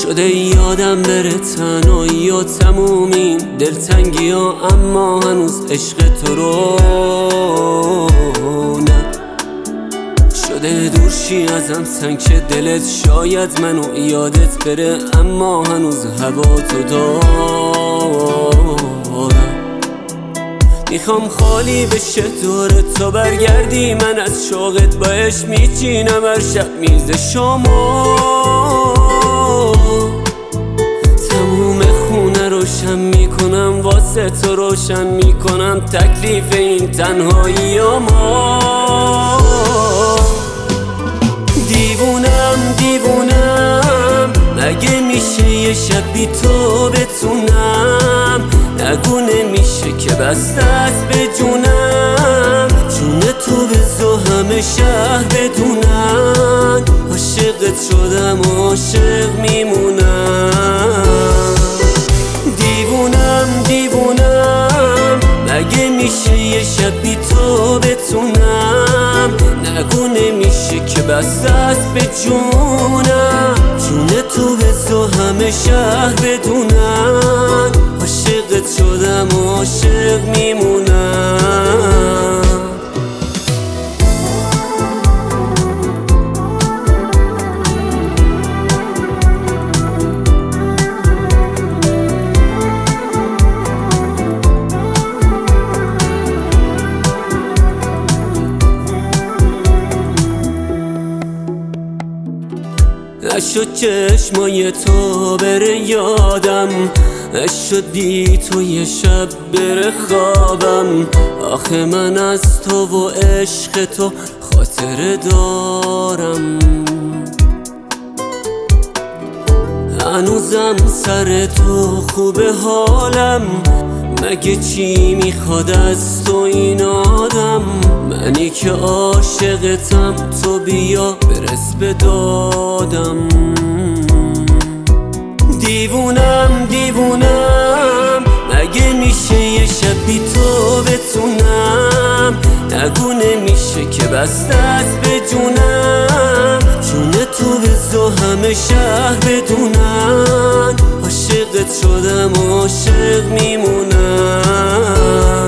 شده یادم بره تنهایی و تمومین دلتنگی ها، اما هنوز عشق تو رو نه. شده دورشی ازم سنگ دلت، شاید منو یادت بره اما هنوز هوا تو دارم. میخوام خالی بشه دور تا برگردی، من از شوقت باش میچینم هر شب میز شما. تموم خونه روشن میکنم واسه تو، روشن میکنم تکلیف این تنهایی ما. دیوونم مگه میشه یه شب بی تو بتونم؟ نگو نمیشه که بسته است به جونم، جون تو بزو همه شهر بدونن، عاشقت شدم عاشق میمونم. دیوونم مگه میشه یه شب بی تو بتونم؟ نگو نمیشه که بسته است به جونم، جون تو بزو همه شهر بدونن، عاشقت شدم عاشق میمونم. نشد چشمای تو بره یادم، نشد بی تو یه شب بره خوابم. آخه من از تو و عشق تو خاطره دارم، هنوزم سر تو خوبه حالم. مگه چی میخواد از تو این آدم؟ منی که عاشقتم تو بیا برس به دادم. دیوونم مگه میشه یه شب بی تو بتونم؟ نگو نمیشه که بسته است به جونم، جون تو بزو همه شهر بدونن، عاشقت شدم عاشق میمونم.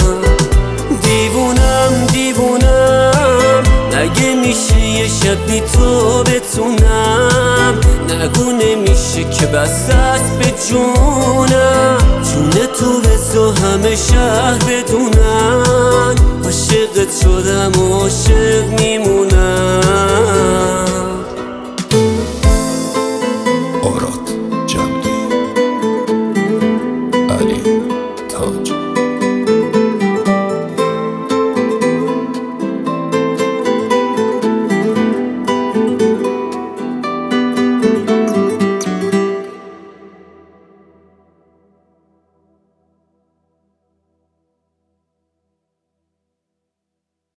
دیوونم مگه میشه یه شب بی تو بتونم؟ نگو نمیشه که بسته است به جونم، جون تو بزو همه شهر بدونن، عاشقت شدم عاشق میمونم.